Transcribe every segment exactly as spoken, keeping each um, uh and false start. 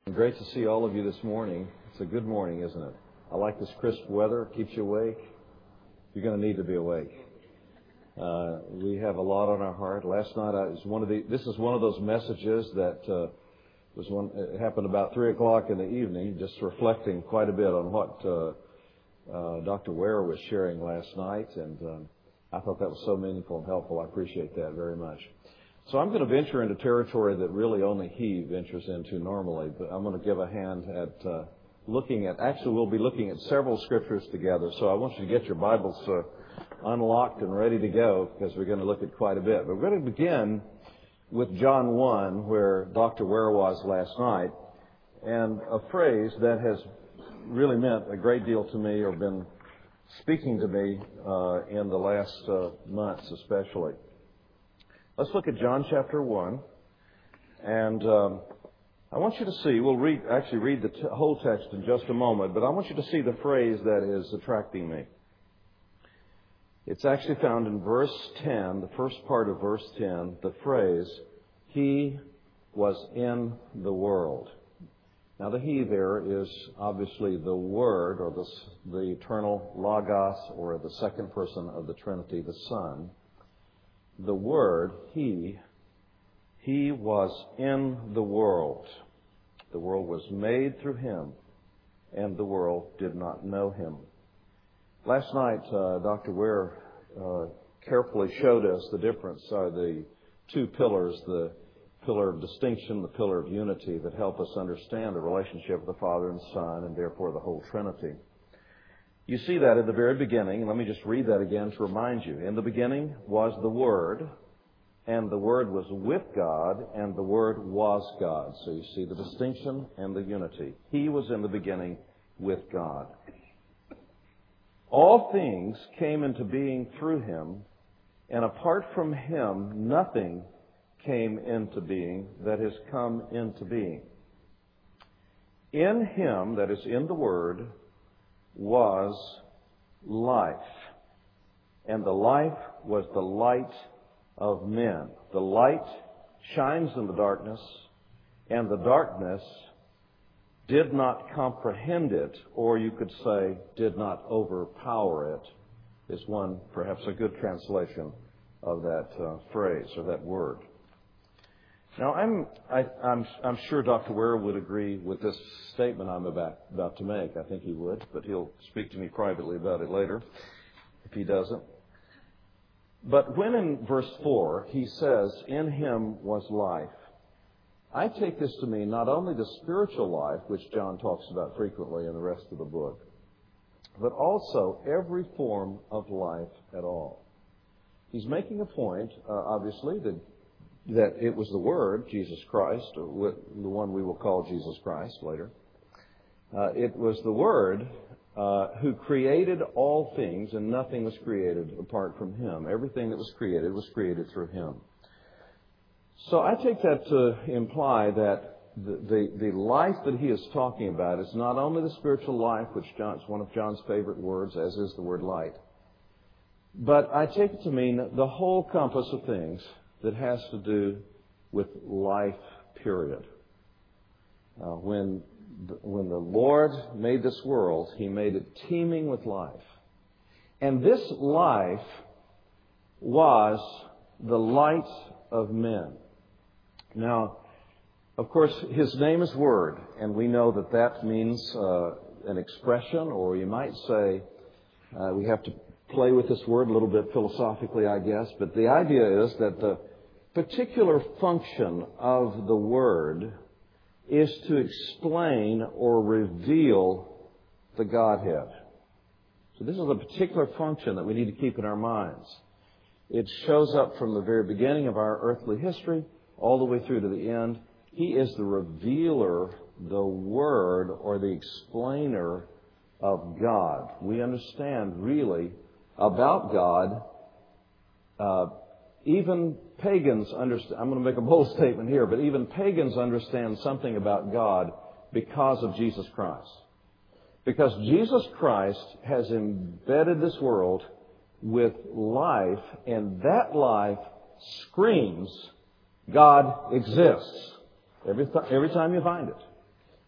Great to see all of you this morning. It's a good morning, isn't it? I like this crisp weather. It keeps you awake. You're going to need to be awake. Uh, we have a lot on our heart. Last night, I was one of the. This is one of those messages that uh, was one. It happened about three o'clock in the evening. Just reflecting quite a bit on what uh, uh, Doctor Ware was sharing last night, and um, I thought that was so meaningful and helpful. I appreciate that very much. So I'm going to venture into territory that really only he ventures into normally, but I'm going to give a hand at uh, looking at, actually we'll be looking at several scriptures together, so I want you to get your Bibles uh, unlocked and ready to go because we're going to look at quite a bit. But we're going to begin with John one, where Doctor Ware was last night, and a phrase that has really meant a great deal to me or been speaking to me uh, in the last uh, months especially. Let's look at John chapter one, and um, I want you to see, we'll read, actually read the t- whole text in just a moment, but I want you to see the phrase that is attracting me. It's actually found in verse ten, the first part of verse ten, the phrase, "He was in the world." Now the He there is obviously the Word, or the, the eternal Logos, or the second person of the Trinity, the Son. The Word, He, He was in the world. The world was made through Him, and the world did not know Him. Last night, uh, Doctor Ware uh, carefully showed us the difference, uh, the two pillars, the pillar of distinction, the pillar of unity that help us understand the relationship of the Father and Son, and therefore the whole Trinity. You see that at the very beginning. Let me just read that again to remind you. In the beginning was the Word, and the Word was with God, and the Word was God. So you see the distinction and the unity. He was in the beginning with God. All things came into being through Him, and apart from Him, nothing came into being that has come into being. In Him, that is in the Word, was life, and the life was the light of men. The light shines in the darkness, and the darkness did not comprehend it, or you could say did not overpower it, is one, perhaps a good translation of that uh, phrase or that word. Now, I'm I, I'm I'm sure Doctor Ware would agree with this statement I'm about about to make. I think he would, but he'll speak to me privately about it later if he doesn't. But when in verse four he says, "In Him was life," I take this to mean not only the spiritual life, which John talks about frequently in the rest of the book, but also every form of life at all. He's making a point, uh, obviously, that that it was the Word, Jesus Christ, or the one we will call Jesus Christ later. Uh, it was the Word uh, who created all things, and nothing was created apart from Him. Everything that was created was created through Him. So I take that to imply that the, the, the life that he is talking about is not only the spiritual life, which John, is one of John's favorite words, as is the word light, but I take it to mean the whole compass of things that has to do with life, period. Uh, when, when the Lord made this world, He made it teeming with life. And this life was the light of men. Now, of course, His name is Word, and we know that that means uh, an expression, or you might say, uh, we have to play with this word a little bit philosophically, I guess, but the idea is that the particular function of the Word is to explain or reveal the Godhead. So this is a particular function that we need to keep in our minds. It shows up from the very beginning of our earthly history all the way through to the end. He is the revealer, the Word, or the explainer of God. We understand really about God. Uh, even pagans understand, I'm going to make a bold statement here, but even pagans understand something about God because of Jesus Christ. Because Jesus Christ has embedded this world with life, and that life screams, God exists. Every, th- every time you find it.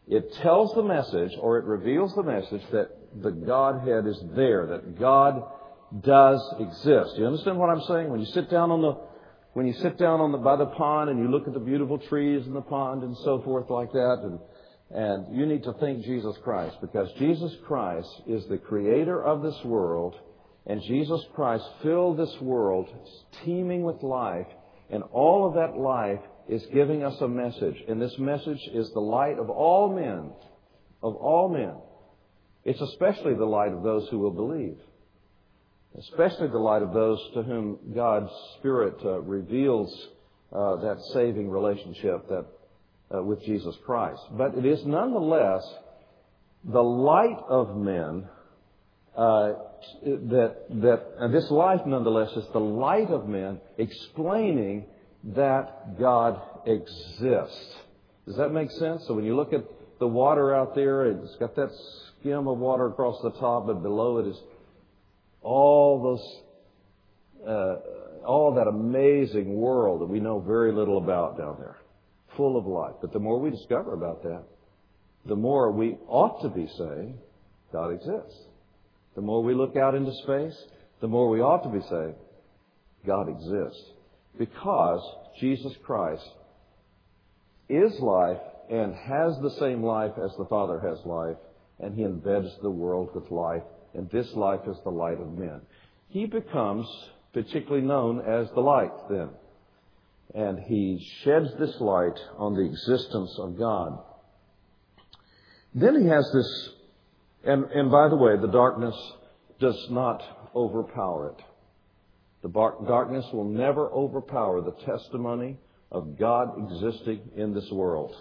It tells the message, or it reveals the message, that the Godhead is there, that God does exist. You understand what I'm saying? When you sit down on the, when you sit down on the by the pond and you look at the beautiful trees in the pond and so forth like that, and and you need to think Jesus Christ, because Jesus Christ is the creator of this world, and Jesus Christ filled this world teeming with life, and all of that life is giving us a message, and this message is the light of all men, of all men. It's especially the light of those who will believe, especially the light of those to whom God's Spirit uh, reveals uh, that saving relationship that uh, with Jesus Christ. But it is nonetheless the light of men uh, that that and this life nonetheless is the light of men explaining that God exists. Does that make sense? So when you look at the water out there, it's got that skim of water across the top, but below it is all those, uh, all that amazing world that we know very little about down there, full of life. But the more we discover about that, the more we ought to be saying, God exists. The more we look out into space, the more we ought to be saying, God exists. Because Jesus Christ is life and has the same life as the Father has life, and He embeds the world with life, and this life is the light of men. He becomes particularly known as the light then. And He sheds this light on the existence of God. Then He has this, and, and by the way, the darkness does not overpower it. The darkness will never overpower the testimony of God existing in this world.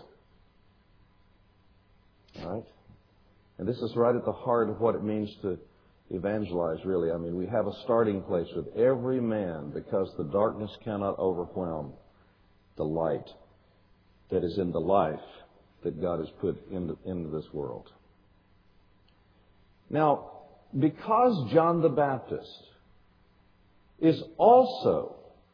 All right? And this is right at the heart of what it means to evangelize, really. I mean, we have a starting place with every man because the darkness cannot overwhelm the light that is in the life that God has put into, into this world. Now, because John the Baptist is also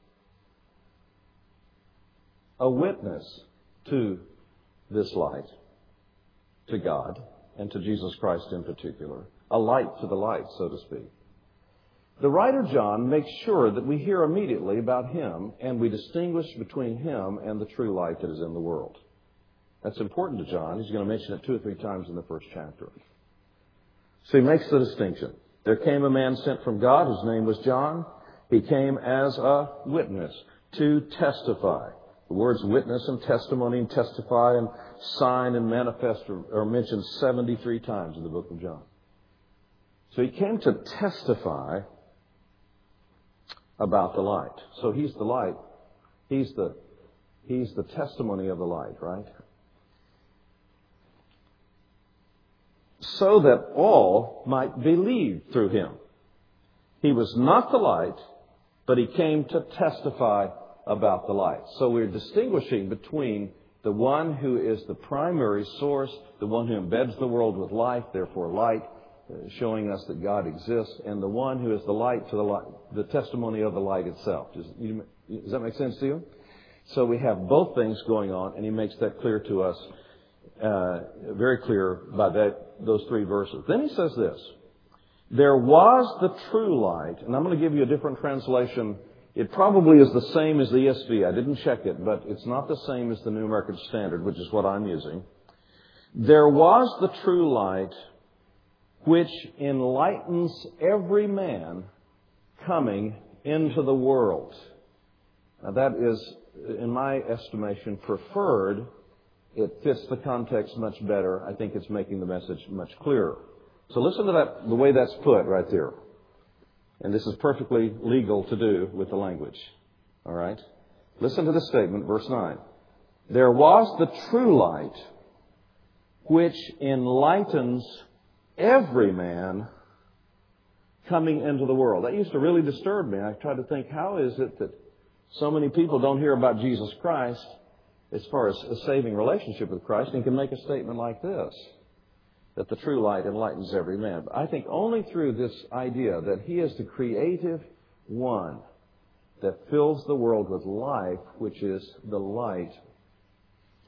a witness to this light, to God, and to Jesus Christ in particular, a light to the light, so to speak. The writer John makes sure that we hear immediately about him and we distinguish between him and the true light that is in the world. That's important to John. He's going to mention it two or three times in the first chapter. So he makes the distinction. There came a man sent from God whose name was John. He came as a witness to testify. The words witness and testimony and testify and sign and manifest are, are mentioned seventy-three times in the book of John. So he came to testify about the light. So he's the light. He's the, he's the testimony of the light, right? So that all might believe through him. He was not the light, but he came to testify about the light. So we're distinguishing between the one who is the primary source, the one who embeds the world with life, therefore light, uh, showing us that God exists, and the one who is the light to the light, the testimony of the light itself. Does, you, does that make sense to you? So we have both things going on, and he makes that clear to us, uh, very clear by that those three verses. Then he says this: there was the true light, and I'm going to give you a different translation. It probably is the same as the E S V. I didn't check it, but it's not the same as the New American Standard, which is what I'm using. There was the true light which enlightens every man coming into the world. Now that is, in my estimation, preferred. It fits the context much better. I think it's making the message much clearer. So listen to that, the way that's put right there. And this is perfectly legal to do with the language. All right? Listen to this statement, verse nine. There was the true light which enlightens every man coming into the world. That used to really disturb me. I tried to think, how is it that so many people don't hear about Jesus Christ as far as a saving relationship with Christ and can make a statement like this, that the true light enlightens every man. But I think only through this idea that He is the creative one that fills the world with life, which is the light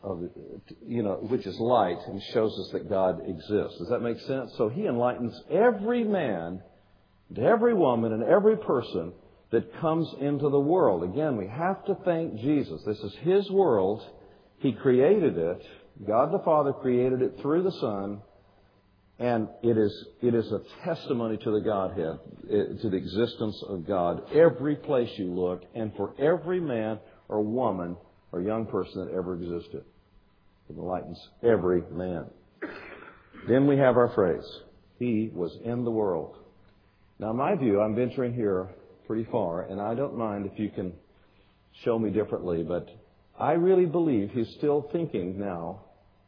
of the, you know, which is light, and shows us that God exists. Does that make sense? So He enlightens every man, and every woman, and every person that comes into the world. Again, we have to thank Jesus. This is His world. He created it. God the Father created it through the Son. And it is it is a testimony to the Godhead, to the existence of God, every place you look, and for every man or woman or young person that ever existed. It enlightens every man. Then we have our phrase, He was in the world. Now, in my view, I'm venturing here pretty far, and I don't mind if you can show me differently, but I really believe He's still thinking now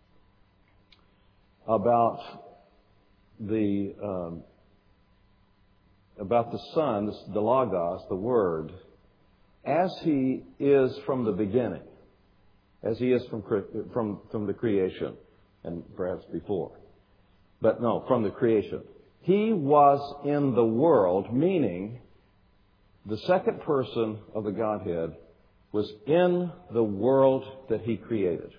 about the um, about the Son, the Logos, the Word, as He is from the beginning, as He is from from from the creation, and perhaps before, but no, from the creation. He was in the world, meaning the second person of the Godhead was in the world that He created.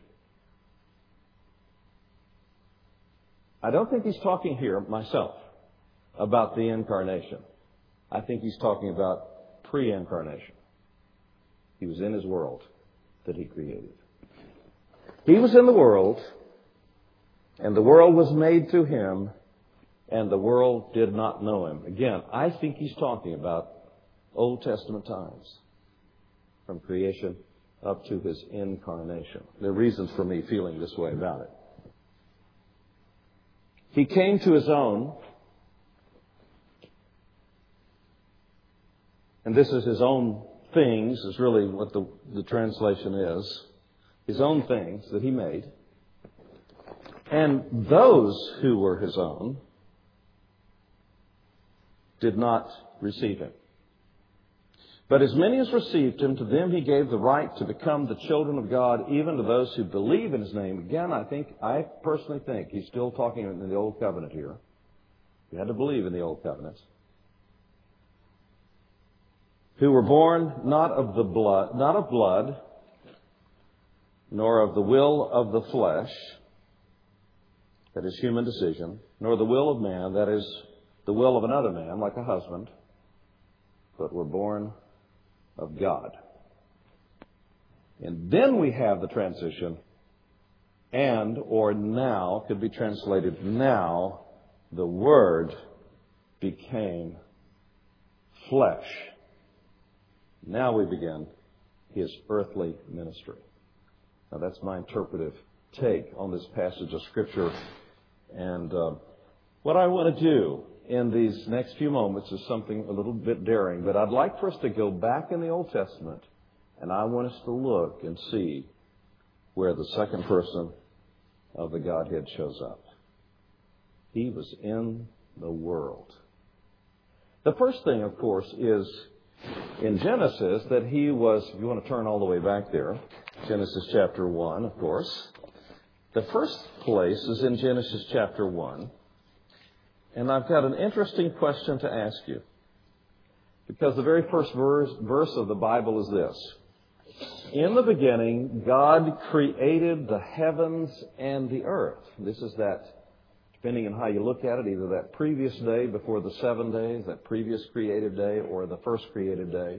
I don't think He's talking here, myself, about the incarnation. I think He's talking about pre-incarnation. He was in His world that He created. He was in the world, and the world was made through Him, and the world did not know Him. Again, I think He's talking about Old Testament times, from creation up to His incarnation. There are reasons for me feeling this way about it. He came to His own, and this is His own things, is really what the, the translation is. His own things that He made. And those who were His own did not receive Him. But as many as received Him, to them He gave the right to become the children of God, even to those who believe in His name. Again, I think, I personally think He's still talking in the Old Covenant here. You had to believe in the Old Covenant. Who were born not of the blood, not of blood, nor of the will of the flesh, that is human decision, nor the will of man, that is the will of another man, like a husband, but were born of God. And then we have the transition, and or now, could be translated now, the Word became flesh. Now we begin His earthly ministry. Now that's my interpretive take on this passage of Scripture. And uh, what I want to do in these next few moments is something a little bit daring, but I'd like for us to go back in the Old Testament, and I want us to look and see where the second person of the Godhead shows up. He was in the world. The first thing, of course, is in Genesis that He was, if you want to turn all the way back there, Genesis chapter one, of course. The first place is in Genesis chapter one. And I've got an interesting question to ask you. Because the very first verse, verse of the Bible is this. In the beginning, God created the heavens and the earth. This is that, depending on how you look at it, either that previous day before the seven days, that previous created day, or the first created day.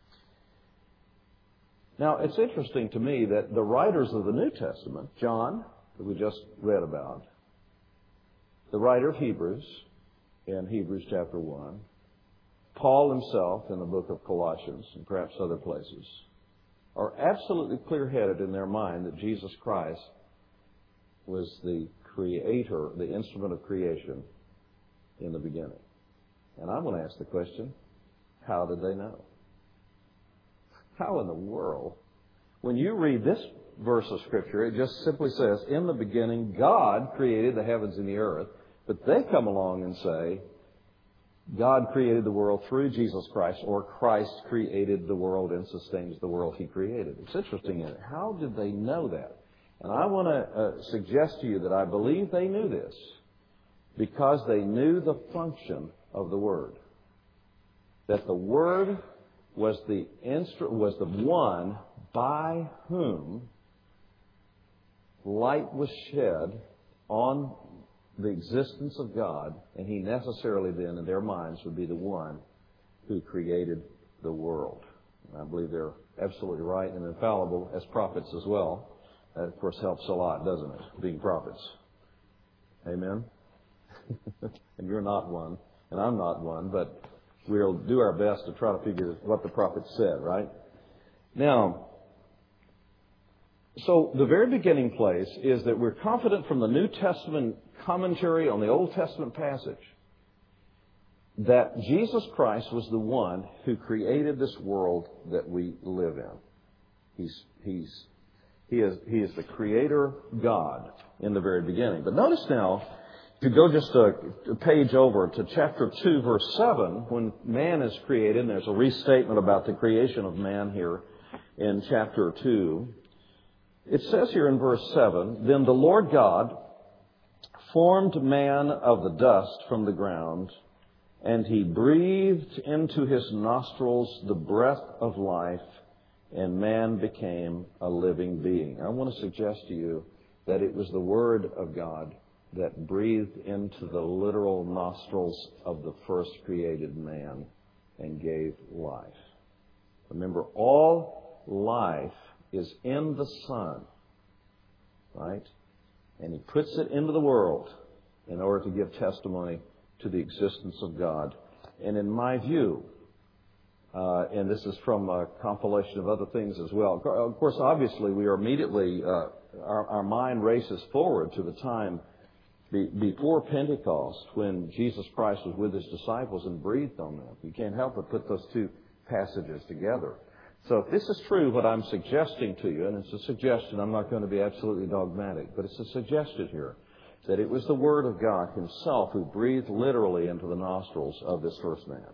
Now, it's interesting to me that the writers of the New Testament, John, that we just read about, the writer of Hebrews, in Hebrews chapter one, Paul himself in the book of Colossians, and perhaps other places, are absolutely clear-headed in their mind that Jesus Christ was the creator, the instrument of creation in the beginning. And I'm going to ask the question, how did they know? How in the world? When you read this verse of Scripture, it just simply says, in the beginning, God created the heavens and the earth. But they come along and say, God created the world through Jesus Christ, or Christ created the world and sustains the world He created. It's interesting, isn't it? How did they know that? And I want to uh, suggest to you that I believe they knew this because they knew the function of the Word. That the Word was the instru- was the one by whom light was shed on the existence of God, and He necessarily then, in their minds, would be the one who created the world. And I believe they're absolutely right and infallible as prophets as well. That, of course, helps a lot, doesn't it, being prophets? Amen? And you're not one, and I'm not one, but we'll do our best to try to figure what the prophet said, right? Now, so the very beginning place is that we're confident from the New Testament commentary on the Old Testament passage that Jesus Christ was the one who created this world that we live in. He's, he's, he is, he is the Creator God in the very beginning. But notice now, if you go just a, a page over to chapter two, verse seven, when man is created, and there's a restatement about the creation of man here in chapter two. It says here in verse seven, "Then the Lord God formed man of the dust from the ground, and He breathed into his nostrils the breath of life, and man became a living being." I want to suggest to you that it was the Word of God that breathed into the literal nostrils of the first created man and gave life. Remember, all life is in the Son, right? And He puts it into the world in order to give testimony to the existence of God. And in my view, uh, and this is from a compilation of other things as well. Of course, obviously, we are immediately, uh, our, our mind races forward to the time be, before Pentecost when Jesus Christ was with His disciples and breathed on them. You can't help but put those two passages together. So if this is true, what I'm suggesting to you, and it's a suggestion, I'm not going to be absolutely dogmatic, but it's a suggestion here, that it was the Word of God Himself who breathed literally into the nostrils of this first man.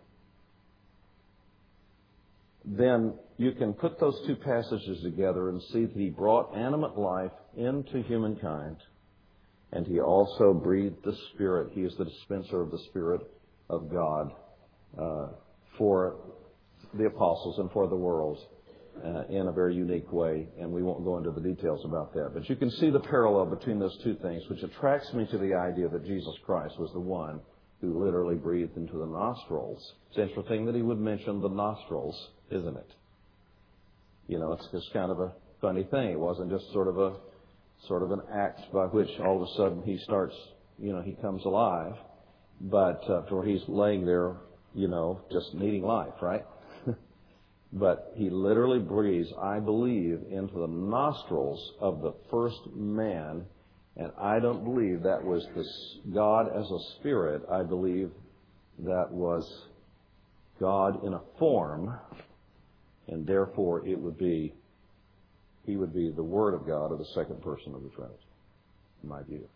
Then you can put those two passages together and see that He brought animate life into humankind, and He also breathed the Spirit. He is the dispenser of the Spirit of God uh, for the apostles and for the world uh, in a very unique way, and we won't go into the details about that. But you can see the parallel between those two things, which attracts me to the idea that Jesus Christ was the one who literally breathed into the nostrils. It's interesting that He would mention the nostrils, isn't it? You know, it's just kind of a funny thing. It wasn't just sort of a sort of an act by which all of a sudden He starts, you know, He comes alive, but uh, for He's laying there, you know, just needing life, right? But He literally breathes, I believe, into the nostrils of the first man. And I don't believe that was the God as a spirit. I believe that was God in a form. And therefore it would be, He would be the Word of God, or the second person of the Trinity, in my view.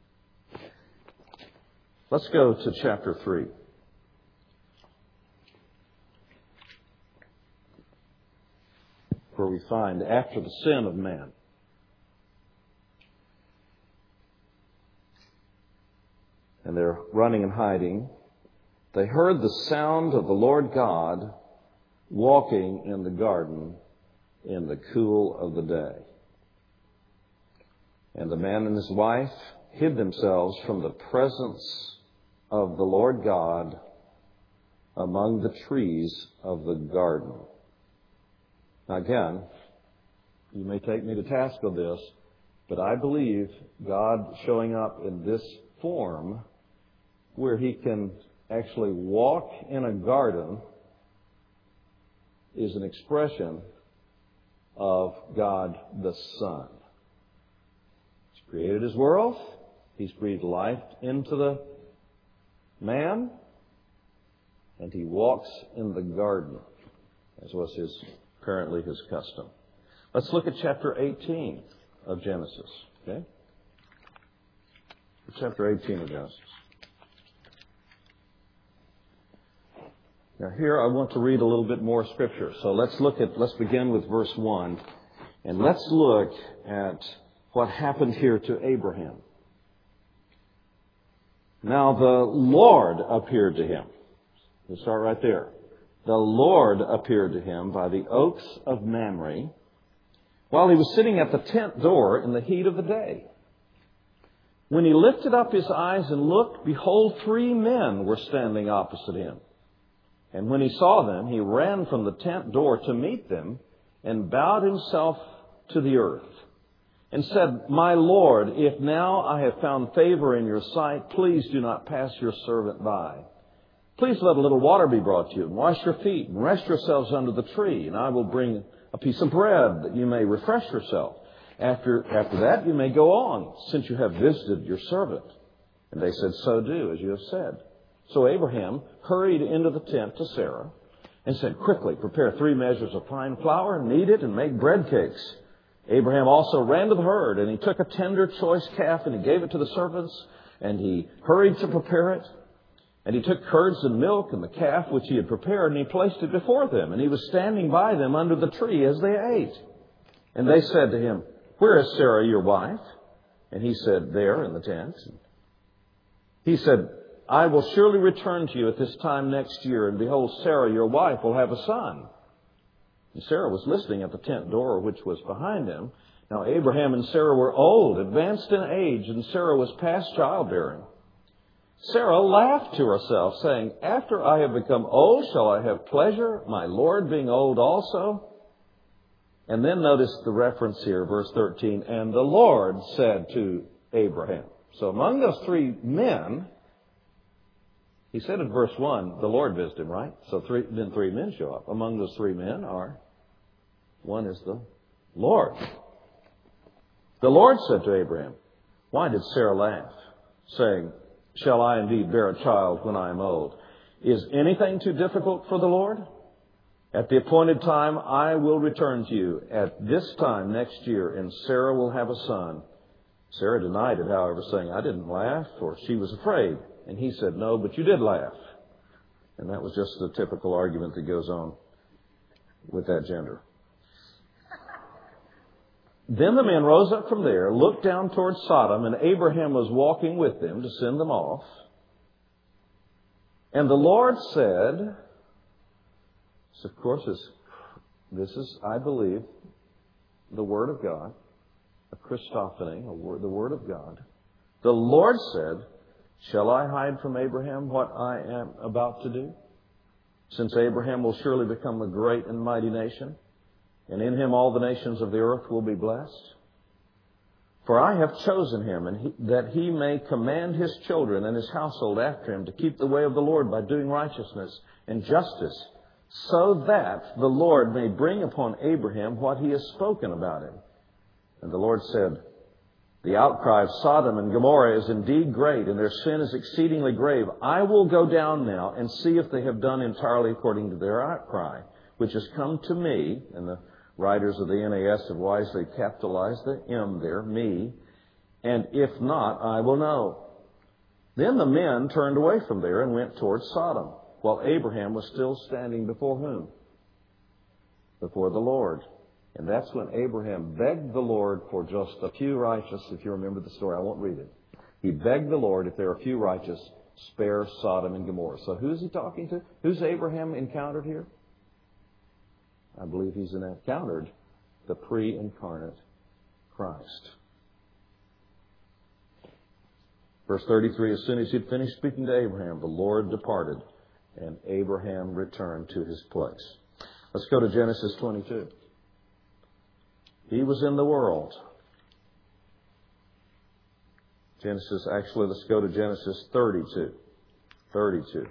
Let's go to chapter three. Where we find after the sin of man. And they're running and hiding. They heard the sound of the Lord God walking in the garden in the cool of the day. And the man and his wife hid themselves from the presence of the Lord God among the trees of the garden. Now again, you may take me to task on this, but I believe God showing up in this form where He can actually walk in a garden is an expression of God the Son. He's created His world. He's breathed life into the man, and He walks in the garden, as was His apparently His custom. Let's look at chapter eighteen of Genesis. Okay? Chapter eighteen of Genesis. Now here I want to read a little bit more scripture. So let's look at, let's begin with verse one. And let's look at what happened here to Abraham. Now the Lord appeared to him. We'll start right there. The Lord appeared to him by the oaks of Mamre, while he was sitting at the tent door in the heat of the day. When he lifted up his eyes and looked, behold, three men were standing opposite him. And when he saw them, he ran from the tent door to meet them and bowed himself to the earth and said, My Lord, if now I have found favor in your sight, please do not pass your servant by. Please let a little water be brought to you, and wash your feet, and rest yourselves under the tree, and I will bring a piece of bread that you may refresh yourself. After, after that, you may go on, since you have visited your servant. And they said, So do, as you have said. So Abraham hurried into the tent to Sarah and said, Quickly, prepare three measures of fine flour, knead it, and make bread cakes. Abraham also ran to the herd, and he took a tender, choice calf, and he gave it to the servants, and he hurried to prepare it. And he took curds and milk and the calf which he had prepared, and he placed it before them. And he was standing by them under the tree as they ate. And they said to him, Where is Sarah, your wife? And he said, There in the tent. He said, I will surely return to you at this time next year, and behold, Sarah, your wife, will have a son. And Sarah was listening at the tent door, which was behind them. Now Abraham and Sarah were old, advanced in age, and Sarah was past childbearing. Sarah laughed to herself, saying, After I have become old, shall I have pleasure, my Lord being old also? And then notice the reference here, verse thirteen, and the Lord said to Abraham. So among those three men, he said in verse one, the Lord visited him, right? So three, then three men show up. Among those three men are, one is the Lord. The Lord said to Abraham, Why did Sarah laugh, saying, Shall I indeed bear a child when I am old? Is anything too difficult for the Lord? At the appointed time, I will return to you at this time next year, and Sarah will have a son. Sarah denied it, however, saying, I didn't laugh, for she was afraid. And he said, No, but you did laugh. And that was just the typical argument that goes on with that gender. Then the men rose up from there, looked down towards Sodom, and Abraham was walking with them to send them off. And the Lord said, so of course this, this is, I believe, the Word of God, a Christophany, a word, the Word of God. The Lord said, Shall I hide from Abraham what I am about to do? Since Abraham will surely become a great and mighty nation, and in him all the nations of the earth will be blessed. For I have chosen him, and he, that he may command his children and his household after him to keep the way of the Lord by doing righteousness and justice, so that the Lord may bring upon Abraham what he has spoken about him. And the Lord said, The outcry of Sodom and Gomorrah is indeed great, and their sin is exceedingly grave. I will go down now and see if they have done entirely according to their outcry, which has come to me. And the writers of the N A S have wisely capitalized the M there, me. And if not, I will know. Then the men turned away from there and went towards Sodom, while Abraham was still standing before whom? Before the Lord. And that's when Abraham begged the Lord for just a few righteous. If you remember the story, I won't read it. He begged the Lord, if there are a few righteous, spare Sodom and Gomorrah. So who's he talking to? Who's Abraham encountered here? I believe he's encountered the pre-incarnate Christ. Verse thirty-three, as soon as he'd finished speaking to Abraham, the Lord departed, and Abraham returned to his place. Let's go to Genesis twenty-two. He was in the world. Genesis, actually, let's go to Genesis thirty-two. thirty-two.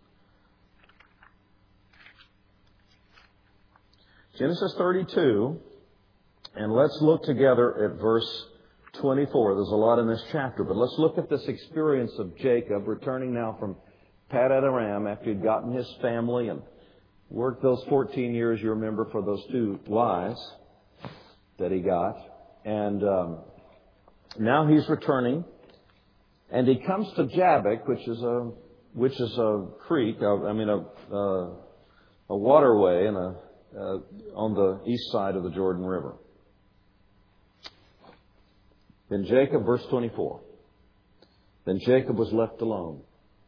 Genesis thirty-two, and let's look together at verse twenty-four. There's a lot in this chapter, but let's look at this experience of Jacob returning now from Padan Aram after he'd gotten his family and worked those fourteen years, you remember, for those two wives that he got. And um, now he's returning, and he comes to Jabbok, which is a which is a creek, I mean a a, a waterway, and a uh, on the east side of the Jordan River. Then Jacob, verse twenty-four. Then Jacob was left alone,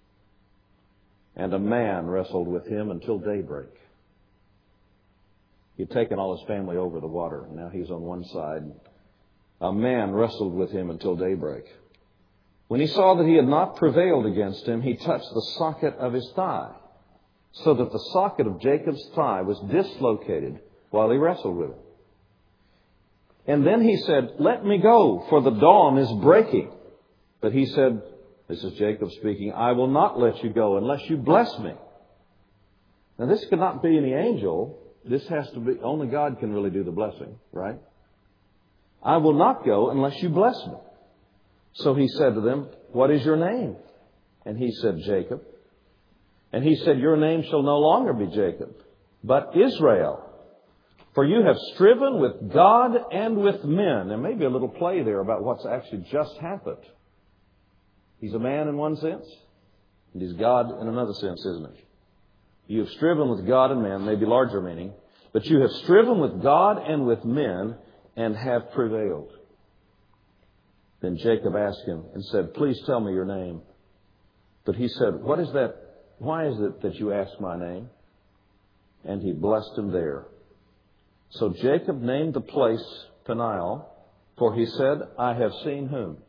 and a man wrestled with him until daybreak. He'd taken all his family over the water. Now he's on one side. A man wrestled with him until daybreak. When he saw that he had not prevailed against him, he touched the socket of his thigh, so that the socket of Jacob's thigh was dislocated while he wrestled with him. And then he said, "Let me go, for the dawn is breaking." But he said, this is Jacob speaking, "I will not let you go unless you bless me." Now this could not be any angel. This has to be, only God can really do the blessing, right? "I will not go unless you bless me." So he said to them, "What is your name?" And he said, "Jacob." And he said, "Your name shall no longer be Jacob, but Israel. For you have striven with God and with men." There may be a little play there about what's actually just happened. He's a man in one sense, and he's God in another sense, isn't he? You have striven with God and men, maybe larger meaning, but you have striven with God and with men and have prevailed. Then Jacob asked him and said, "Please tell me your name." But he said, "What is that? Why is it that you ask my name?" And he blessed him there. So Jacob named the place Peniel, for he said, "I have seen whom?"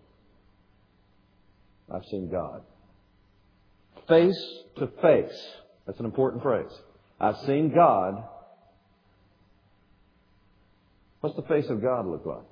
I've seen God. Face to face. That's an important phrase. I've seen God. What's the face of God look like?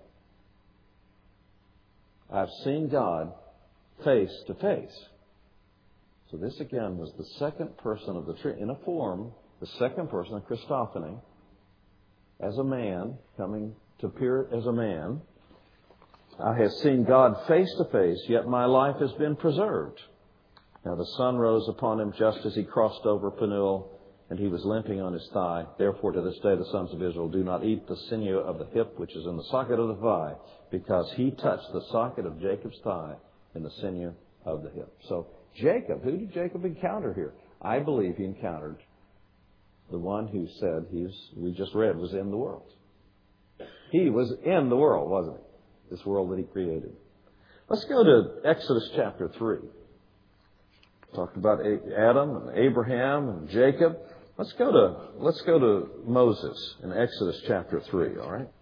I've seen God face to face. So this again was the second person of the Trinity. In a form, the second person, a Christophany, as a man, coming to appear as a man. "I have seen God face to face, yet my life has been preserved." Now the sun rose upon him just as he crossed over Peniel, and he was limping on his thigh. Therefore to this day the sons of Israel do not eat the sinew of the hip, which is in the socket of the thigh, because he touched the socket of Jacob's thigh in the sinew of the hip. So Jacob, who did Jacob encounter here? I believe he encountered the one who said he's, we just read, was in the world. He was in the world, wasn't he? This world that he created. Let's go to Exodus chapter three. Talked about Adam and Abraham and Jacob. Let's go to let's go to Moses in Exodus chapter three, all right?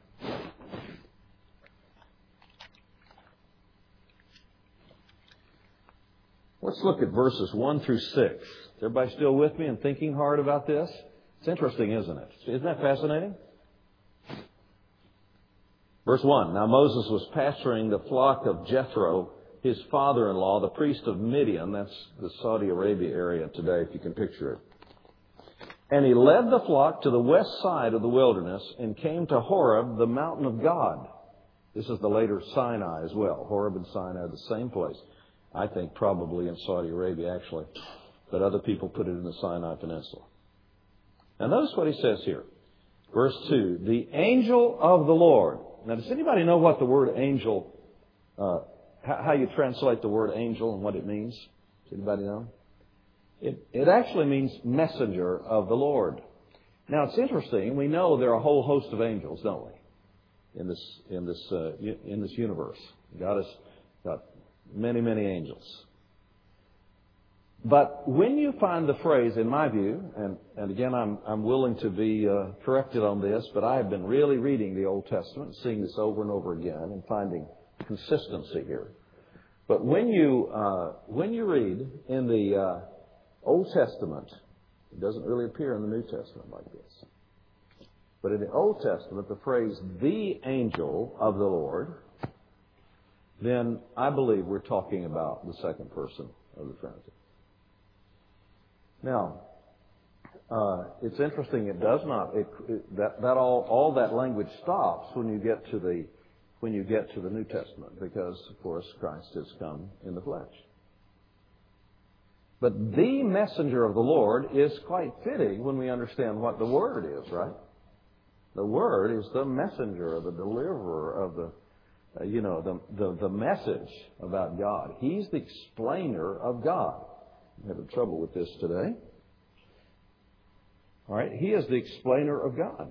Let's look at verses one through six. Is everybody still with me and thinking hard about this? It's interesting, isn't it? Isn't that fascinating? Verse one, "Now Moses was pasturing the flock of Jethro, his father-in-law, the priest of Midian." That's the Saudi Arabia area today, if you can picture it. "And he led the flock to the west side of the wilderness and came to Horeb, the mountain of God." This is the later Sinai as well. Horeb and Sinai are the same place. I think probably in Saudi Arabia, actually. But other people put it in the Sinai Peninsula. Now notice what he says here. Verse two, "The angel of the Lord." Now, does anybody know what the word angel, uh, how you translate the word angel and what it means? Does anybody know? It, it actually means messenger of the Lord. Now, it's interesting. We know there are a whole host of angels, don't we? In this, in this, uh, in this universe. God has got many, many angels. But when you find the phrase, in my view, and, and again, I'm, I'm willing to be uh, corrected on this, but I have been really reading the Old Testament, seeing this over and over again, and finding consistency here. But when you uh, when you read in the uh, Old Testament, it doesn't really appear in the New Testament like this. But in the Old Testament, the phrase "the angel of the Lord," then I believe we're talking about the second person of the Trinity. Now, uh, it's interesting. It does not. It, it, that that all all that language stops when you get to the when you get to the New Testament, because of course Christ has come in the flesh. But the messenger of the Lord is quite fitting when we understand what the Word is, right? The Word is the messenger, the deliverer of the, uh, you know, the, the the message about God. He's the explainer of God. I'm having trouble with this today. All right, He is the explainer of God.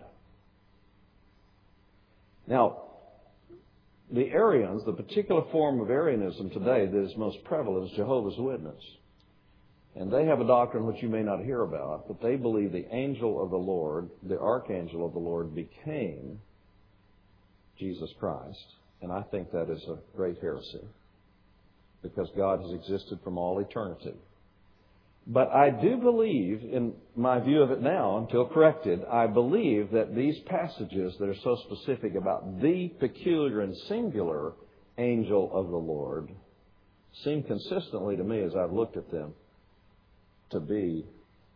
Now, the Arians, the particular form of Arianism today that is most prevalent is Jehovah's Witness. And they have a doctrine which you may not hear about, but they believe the angel of the Lord, the archangel of the Lord, became Jesus Christ. And I think that is a great heresy, because God has existed from all eternity. But I do believe, in my view of it now, until corrected, I believe that these passages that are so specific about the peculiar and singular angel of the Lord seem consistently to me, as I've looked at them, to be,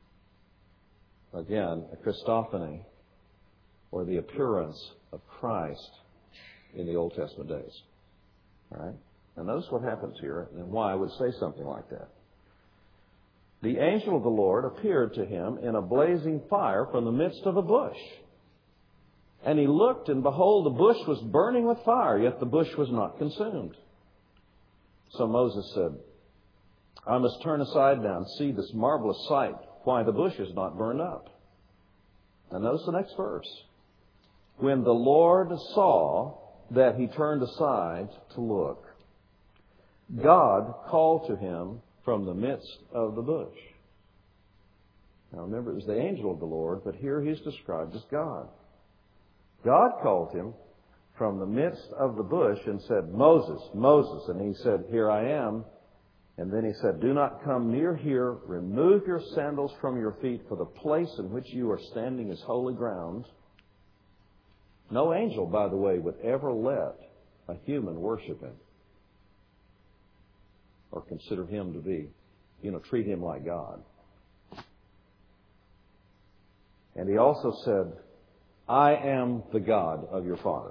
again, a Christophany, or the appearance of Christ in the Old Testament days. All right? Now notice what happens here and why I would say something like that. The angel of the Lord appeared to him in a blazing fire from the midst of a bush. And he looked, and behold, the bush was burning with fire, yet the bush was not consumed. So Moses said, I must turn aside now and see this marvelous sight, why the bush is not burned up. Now notice the next verse. When the Lord saw that he turned aside to look, God called to him from the midst of the bush. Now remember, it was the angel of the Lord, but here he's described as God. God called him from the midst of the bush and said, Moses, Moses. And he said, Here I am. And then he said, Do not come near here. Remove your sandals from your feet, for the place in which you are standing is holy ground. No angel, by the way, would ever let a human worship him or consider him to be, you know, treat him like God. And he also said, I am the God of your father,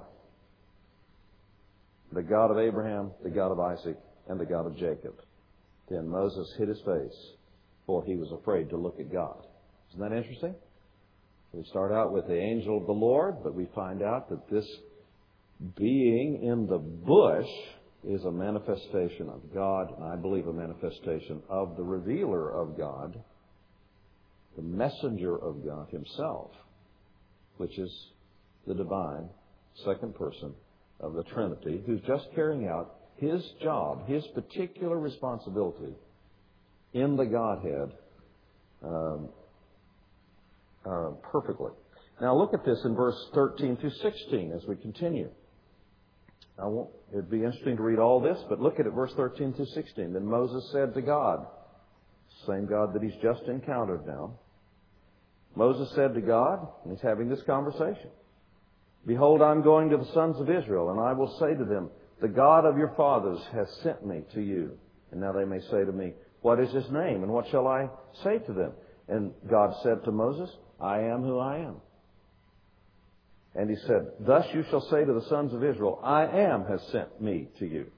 the God of Abraham, the God of Isaac, and the God of Jacob. Then Moses hid his face, for he was afraid to look at God. Isn't that interesting? We start out with the angel of the Lord, but we find out that this being in the bush is a manifestation of God, and I believe a manifestation of the revealer of God, the messenger of God himself, which is the divine second person of the Trinity, who's just carrying out his job, his particular responsibility in the Godhead um, uh, perfectly. Now look at this in verse thirteen through sixteen as we continue. I won't, it'd be interesting to read all this, but look at it, verse thirteen through sixteen. Then Moses said to God, same God that he's just encountered now, Moses said to God, and he's having this conversation, Behold, I'm going to the sons of Israel, and I will say to them, The God of your fathers has sent me to you. And now they may say to me, What is his name, and what shall I say to them? And God said to Moses, I am who I am. And he said, Thus you shall say to the sons of Israel, I am has sent me to you.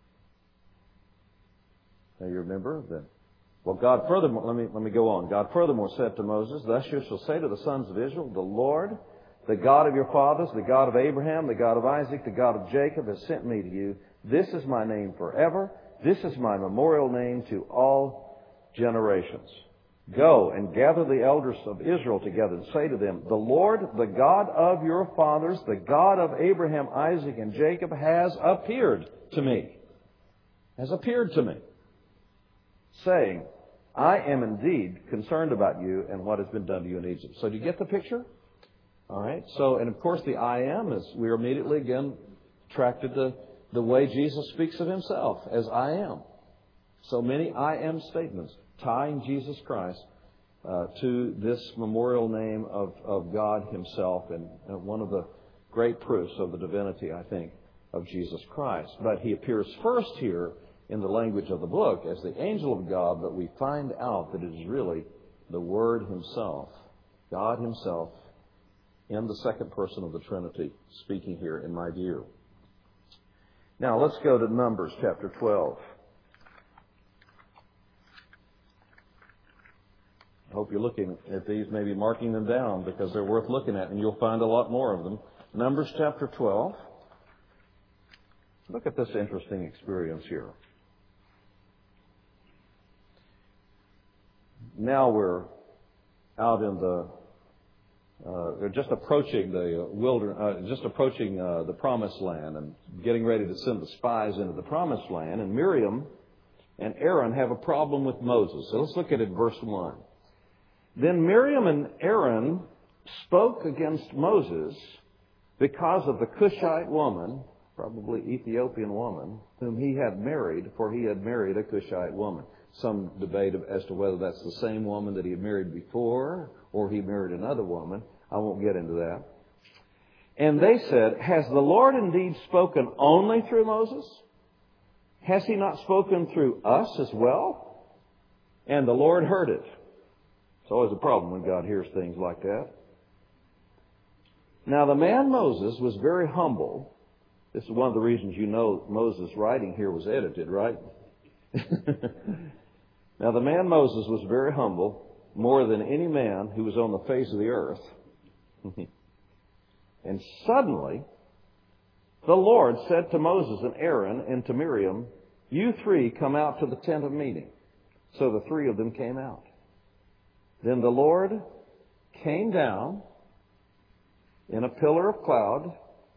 Now you remember that. Well, God furthermore, let me, let me go on. God furthermore said to Moses, Thus you shall say to the sons of Israel, The Lord, the God of your fathers, the God of Abraham, the God of Isaac, the God of Jacob has sent me to you. This is my name forever. This is my memorial name to all generations. Go and gather the elders of Israel together and say to them, The Lord, the God of your fathers, the God of Abraham, Isaac, and Jacob has appeared to me. Has appeared to me. Saying, I am indeed concerned about you and what has been done to you in Egypt. So do you get the picture? All right. So, and of course the I am is, we're immediately again attracted to the way Jesus speaks of himself as I am. So many I am statements tying Jesus Christ uh, to this memorial name of, of God himself, and, and one of the great proofs of the divinity, I think, of Jesus Christ. But he appears first here in the language of the book as the angel of God, but we find out that it is really the Word himself, God himself, in the second person of the Trinity, speaking here in my view. Now let's go to Numbers chapter twelve. I hope you're looking at these, maybe marking them down, because they're worth looking at, and you'll find a lot more of them. Numbers chapter twelve. Look at this interesting experience here. Now we're out in the, uh, they're just approaching the wilderness, uh, just approaching uh, the Promised Land, and getting ready to send the spies into the Promised Land. And Miriam and Aaron have a problem with Moses. So let's look at it, verse one. Then Miriam and Aaron spoke against Moses because of the Cushite woman, probably Ethiopian woman, whom he had married, for he had married a Cushite woman. Some debate as to whether that's the same woman that he had married before or he married another woman. I won't get into that. And they said, has the Lord indeed spoken only through Moses? Has he not spoken through us as well? And the Lord heard it. It's always a problem when God hears things like that. Now the man Moses was very humble. This is one of the reasons you know Moses' writing here was edited, right? Now the man Moses was very humble, more than any man who was on the face of the earth. And suddenly, the Lord said to Moses and Aaron and to Miriam, you three come out to the tent of meeting. So the three of them came out. Then the Lord came down in a pillar of cloud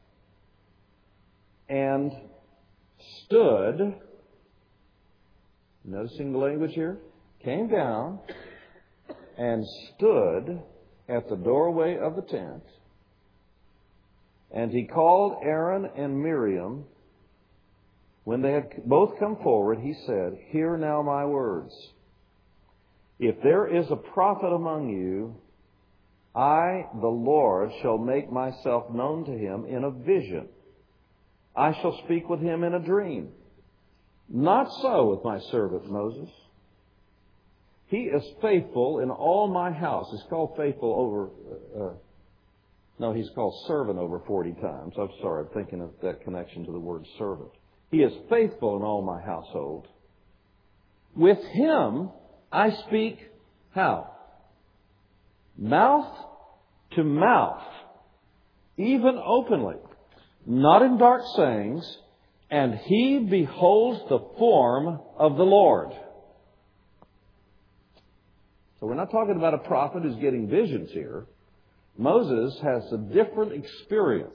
and stood, noticing the language here, came down and stood at the doorway of the tent. And he called Aaron and Miriam. When they had both come forward, he said, hear now my words. If there is a prophet among you, I, the Lord, shall make myself known to him in a vision. I shall speak with him in a dream. Not so with my servant Moses. He is faithful in all my house. He's called faithful over... Uh, No, he's called servant over forty times. I'm sorry, I'm thinking of that connection to the word servant. He is faithful in all my household. With him I speak how? Mouth to mouth, even openly, not in dark sayings, and he beholds the form of the Lord. So we're not talking about a prophet who's getting visions here. Moses has a different experience.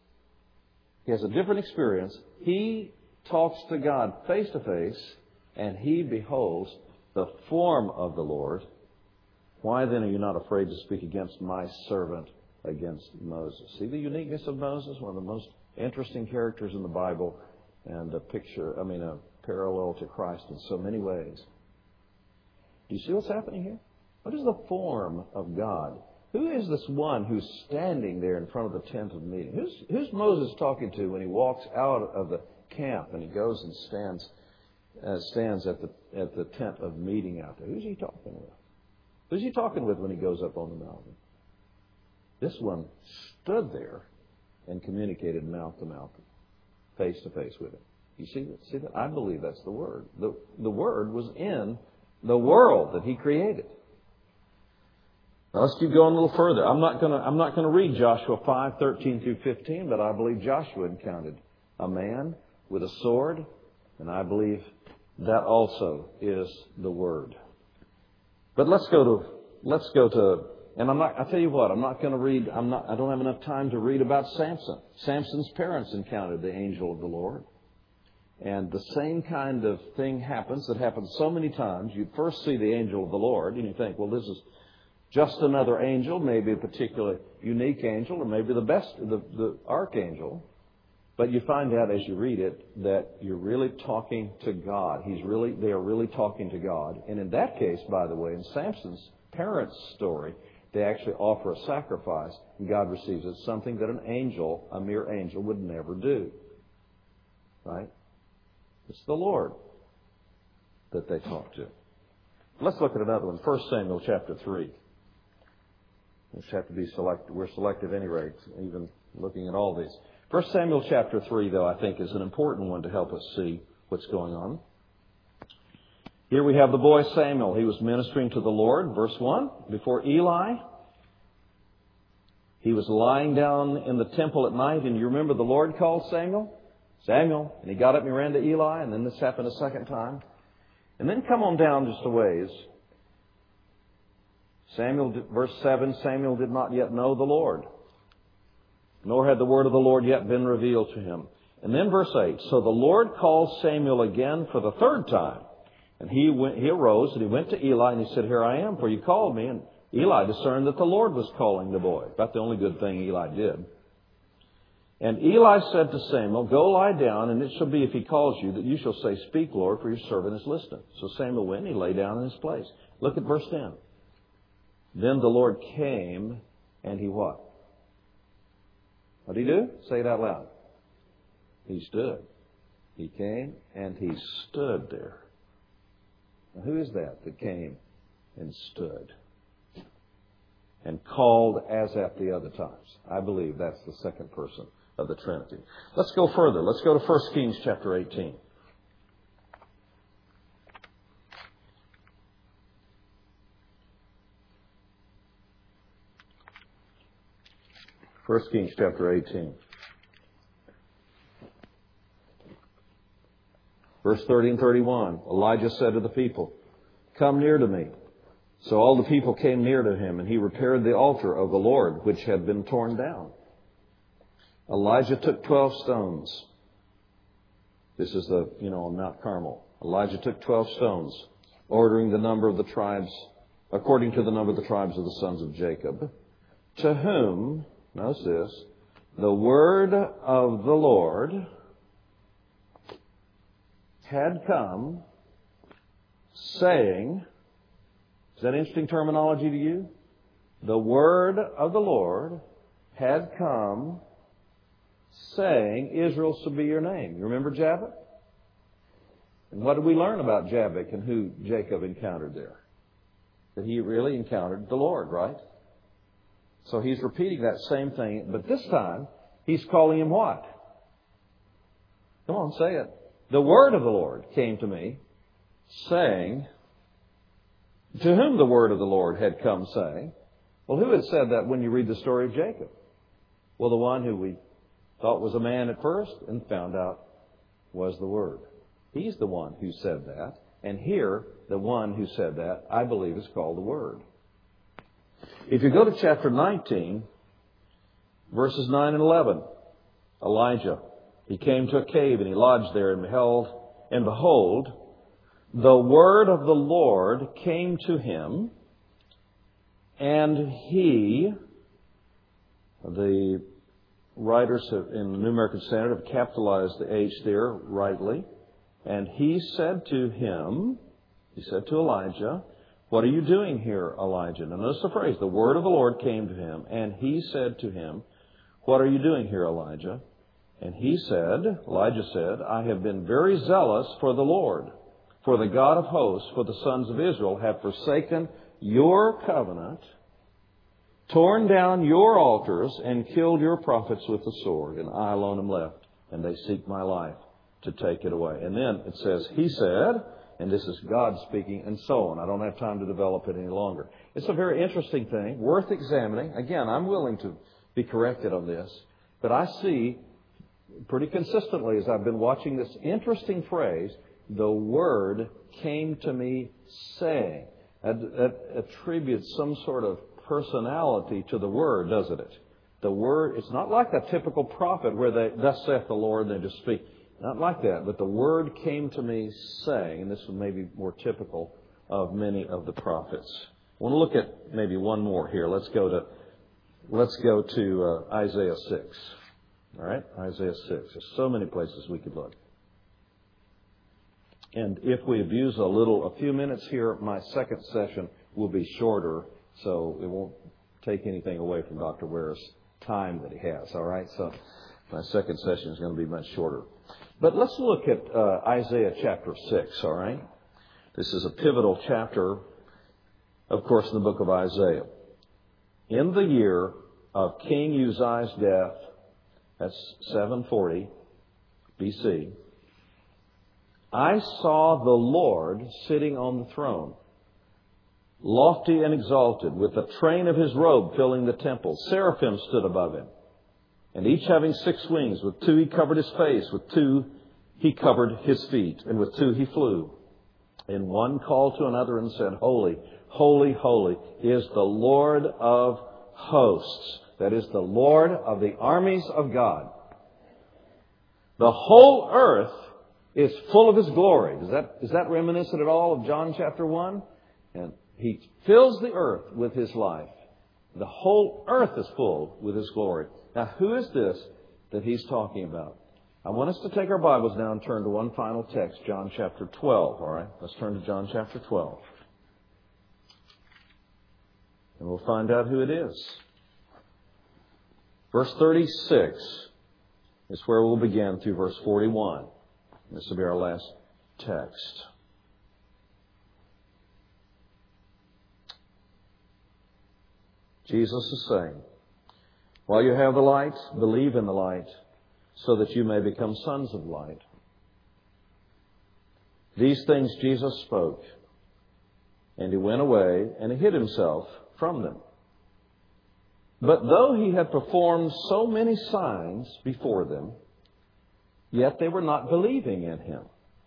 He has a different experience. He talks to God face to face, and he beholds the form of the Lord. Why then are you not afraid to speak against my servant, against Moses? See the uniqueness of Moses, one of the most interesting characters in the Bible, and a picture, I mean, a parallel to Christ in so many ways. Do you see what's happening here? What is the form of God? Who is this one who's standing there in front of the tent of meeting? Who's, who's Moses talking to when he walks out of the camp and he goes and stands uh, stands at the at the tent of meeting out there? Who's he talking with? Who's he talking with when he goes up on the mountain? This one stood there and communicated mouth to mouth, face to face with him. You see that? See that? I believe that's the Word. The, the Word was in the world that he created. Now let's keep going a little further. I'm not going to I'm not going to read Joshua five, thirteen through fifteen, but I believe Joshua encountered a man with a sword, and I believe that also is the Word. But let's go to let's go to and I'm not I tell you what, I'm not going to read I'm not I don't have enough time to read about Samson. Samson's parents encountered the angel of the Lord. And the same kind of thing happens that happens so many times. You first see the angel of the Lord and you think, well, this is just another angel, maybe a particularly unique angel, or maybe the best, the, the archangel. But you find out as you read it that you're really talking to God. He's really, they are really talking to God. And in that case, by the way, in Samson's parents' story, they actually offer a sacrifice, and God receives it. Something that an angel, a mere angel, would never do. Right? It's the Lord that they talk to. Let's look at another one. First Samuel chapter three. We have to be selective. We're selective at any rate, even looking at all these. First Samuel chapter three, though, I think is an important one to help us see what's going on. Here we have the boy Samuel. He was ministering to the Lord, verse one, before Eli. He was lying down in the temple at night, and you remember the Lord called Samuel? Samuel. And he got up and he ran to Eli, and then this happened a second time. And then come on down just a ways. Samuel, verse seven, Samuel did not yet know the Lord, nor had the word of the Lord yet been revealed to him. And then verse eight, so the Lord called Samuel again for the third time. And he went, he arose and he went to Eli and he said, "Here I am, for you called me." And Eli discerned that the Lord was calling the boy. About the only good thing Eli did. And Eli said to Samuel, "Go lie down, and it shall be if he calls you that you shall say, 'Speak, Lord, for your servant is listening.'" So Samuel went and he lay down in his place. Look at verse ten. Then the Lord came and he what? What did he do? Say it out loud. He stood. He came and he stood there. Now, who is that that came and stood and called as at the other times? I believe that's the second person of the Trinity. Let's go further. Let's go to First Kings chapter eighteen. First Kings chapter eighteen. Verse thirty and thirty-one. Elijah said to the people, "Come near to me." So all the people came near to him, and he repaired the altar of the Lord, which had been torn down. Elijah took twelve stones. This is the, you know, on Mount Carmel. Elijah took twelve stones, ordering the number of the tribes, according to the number of the tribes of the sons of Jacob, to whom, notice this, the word of the Lord had come, saying, is that interesting terminology to you? The word of the Lord had come, saying, Israel shall be your name. You remember Jabbok? And what did we learn about Jabbok and who Jacob encountered there? That he really encountered the Lord, right? So he's repeating that same thing, but this time he's calling him what? Come on, say it. The word of the Lord came to me, saying, to whom the word of the Lord had come, saying, well, who had said that when you read the story of Jacob? Well, the one who we thought was a man at first and found out was the Word. He's the one who said that. And here, the one who said that, I believe, is called the Word. If you go to chapter nineteen, verses nine and eleven, Elijah, he came to a cave and he lodged there and beheld, and behold, the word of the Lord came to him, and he, the writers have, in the New American Standard have capitalized the H there rightly, and he said to him, he said to Elijah, what are you doing here, Elijah? Now notice the phrase, the word of the Lord came to him, and he said to him, what are you doing here, Elijah? And he said, Elijah said, I have been very zealous for the Lord, for the God of hosts, for the sons of Israel have forsaken your covenant, torn down your altars, and killed your prophets with the sword, and I alone am left, and they seek my life to take it away. And then it says, he said, and this is God speaking, and so on. I don't have time to develop it any longer. It's a very interesting thing, worth examining. Again, I'm willing to be corrected on this, but I see pretty consistently as I've been watching this interesting phrase, the word came to me saying. That, that attributes some sort of personality to the word, doesn't it? The word, it's not like a typical prophet where they, thus saith the Lord, and they just speak. Not like that, but the word came to me saying, and this is maybe more typical of many of the prophets. I want to look at maybe one more here. Let's go to, let's go to uh, Isaiah six. All right, Isaiah six. There's so many places we could look. And if we abuse a little, a few minutes here, my second session will be shorter, so it won't take anything away from Doctor Ware's time that he has. All right, so my second session is going to be much shorter. But let's look at uh, Isaiah chapter six. All right, this is a pivotal chapter, of course, in the book of Isaiah. In the year of King Uzziah's death, that's seven forty B C, I saw the Lord sitting on the throne, lofty and exalted, with the train of his robe filling the temple. Seraphim stood above him, and each having six wings. With two he covered his face, with two he covered his feet, and with two he flew. And one called to another and said, Holy, holy, holy is the Lord of hosts. That is the Lord of the armies of God. The whole earth is full of His glory. Is that, is that reminiscent at all of John chapter one? And He fills the earth with His life. The whole earth is full with His glory. Now, who is this that He's talking about? I want us to take our Bibles now and turn to one final text, John chapter twelve. All right, let's turn to John chapter twelve. And we'll find out who it is. Verse thirty-six is where we'll begin through verse forty-one. This will be our last text. Jesus is saying, while you have the light, believe in the light, so that you may become sons of light. These things Jesus spoke, and He went away and He hid Himself from them. But though He had performed so many signs before them, yet they were not believing in Him.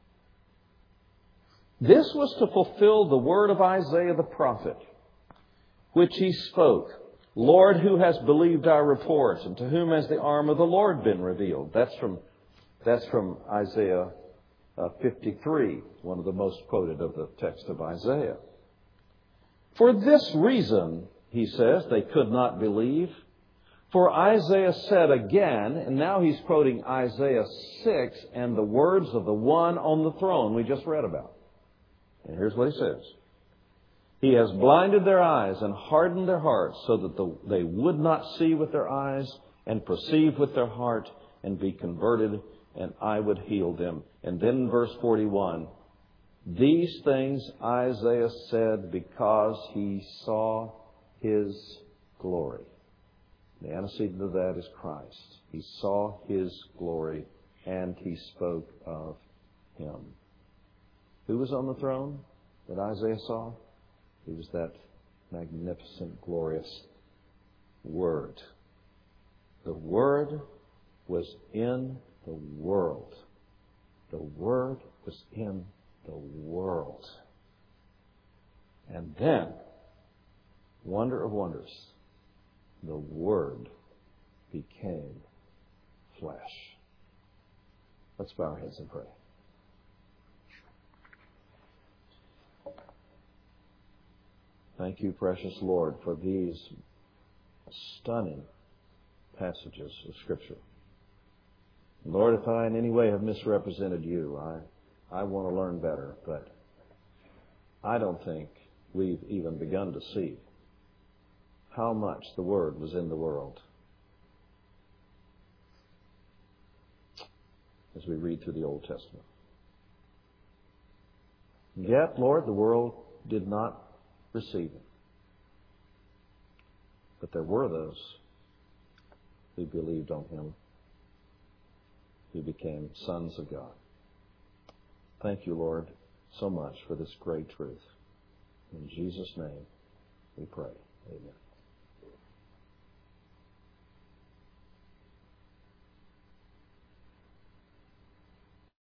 This was to fulfill the word of Isaiah the prophet, which he spoke, Lord, who has believed our report, and to whom has the arm of the Lord been revealed? That's from, that's from Isaiah uh, fifty-three, one of the most quoted of the text of Isaiah. For this reason, he says, they could not believe. For Isaiah said again, and now he's quoting Isaiah six and the words of the one on the throne we just read about. And here's what he says. He has blinded their eyes and hardened their hearts so that the, they would not see with their eyes and perceive with their heart and be converted, and I would heal them. And then in verse forty-one, these things Isaiah said because he saw His glory. The antecedent of that is Christ. He saw His glory and he spoke of Him. Who was on the throne that Isaiah saw? It was that magnificent, glorious Word. The Word was in the world. The Word was in the world. And then, wonder of wonders, the Word became flesh. Let's bow our heads and pray. Thank you, precious Lord, for these stunning passages of Scripture. Lord, if I in any way have misrepresented you, I, I want to learn better, but I don't think we've even begun to see how much the Word was in the world as we read through the Old Testament. Yet, Lord, the world did not receive Him. But there were those who believed on Him, who became sons of God. Thank you, Lord, so much for this great truth. In Jesus' name we pray. Amen.